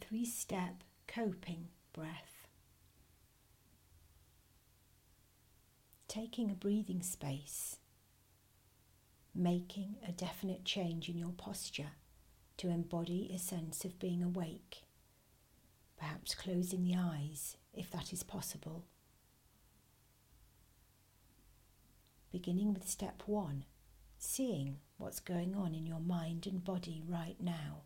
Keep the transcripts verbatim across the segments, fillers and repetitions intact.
three-step coping breath. Taking a breathing space, making a definite change in your posture to embody a sense of being awake, perhaps closing the eyes if that is possible. Beginning with step one, seeing what's going on in your mind and body right now.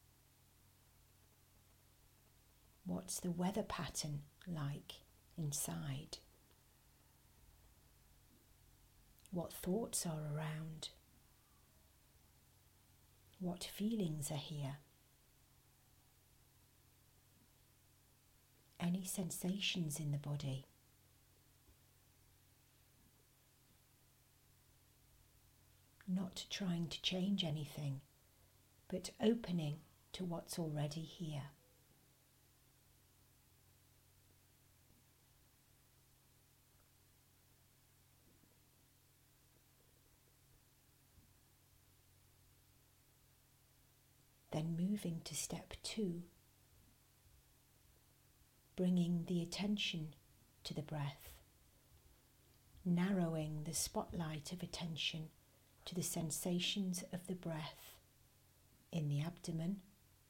What's the weather pattern like inside? What thoughts are around? What feelings are here? Any sensations in the body? Not trying to change anything, but opening to what's already here. Then moving to step two, bringing the attention to the breath, narrowing the spotlight of attention to the sensations of the breath in the abdomen,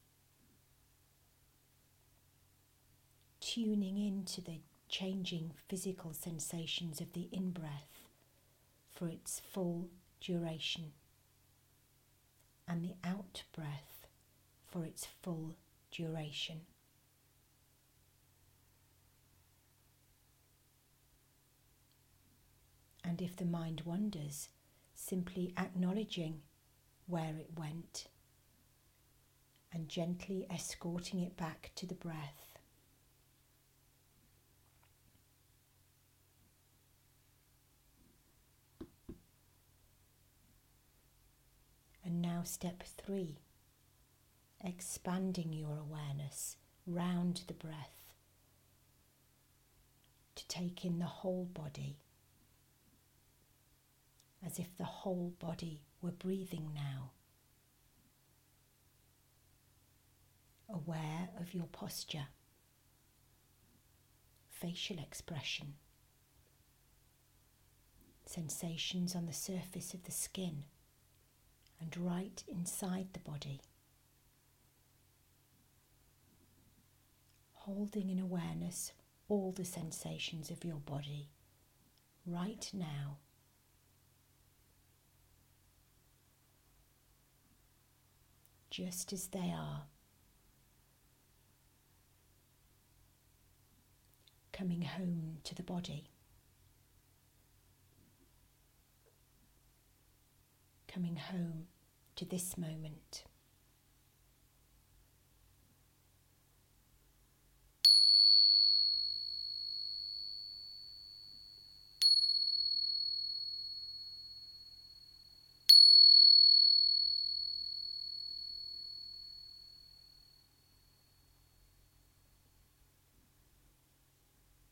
tuning into the changing physical sensations of the in-breath for its full duration, and the out-breath for its full duration. And if the mind wanders, simply acknowledging where it went and gently escorting it back to the breath. And now step three, expanding your awareness round the breath to take in the whole body, as if the whole body were breathing now. Aware of your posture, facial expression, sensations on the surface of the skin and right inside the body. Holding in awareness all the sensations of your body right now. Just as they are. Coming home to the body. Coming home to this moment.